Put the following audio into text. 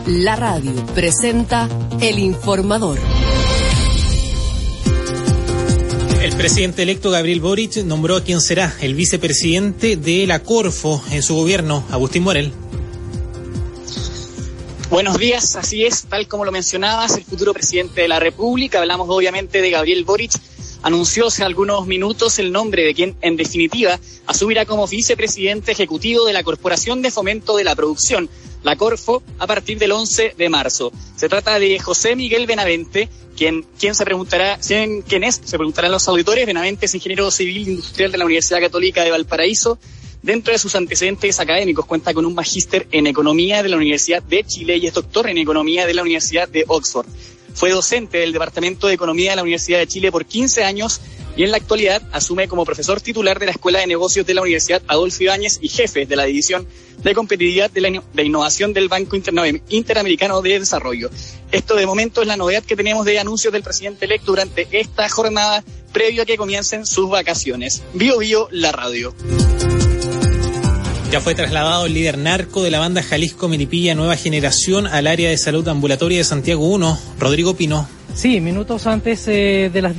La radio presenta El Informador. El presidente electo Gabriel Boric nombró a quien será el vicepresidente de la Corfo en su gobierno, Agustín Morel. Buenos días, así es, tal como lo mencionabas, el futuro presidente de la República. Hablamos obviamente de Gabriel Boric. Anunció hace algunos minutos el nombre de quien, en definitiva, asumirá como vicepresidente ejecutivo de la Corporación de Fomento de la Producción, la Corfo, a partir del 11 de marzo. Se trata de José Miguel Benavente, quien se preguntará, ¿quién es? Se preguntarán los auditores. Benavente es ingeniero civil industrial de la Universidad Católica de Valparaíso. Dentro de sus antecedentes académicos cuenta con un magíster en Economía de la Universidad de Chile y es doctor en Economía de la Universidad de Oxford. Fue docente del Departamento de Economía de la Universidad de Chile por 15 años y en la actualidad asume como profesor titular de la Escuela de Negocios de la Universidad Adolfo Ibáñez y jefe de la División de Competitividad de Innovación del Banco Interamericano de Desarrollo. Esto de momento es la novedad que tenemos de anuncios del presidente electo durante esta jornada previo a que comiencen sus vacaciones. Bio Bio, la radio. Ya fue trasladado el líder narco de la banda Jalisco Melipilla Nueva Generación al área de salud ambulatoria de Santiago I, Rodrigo Pino. Sí, minutos antes de las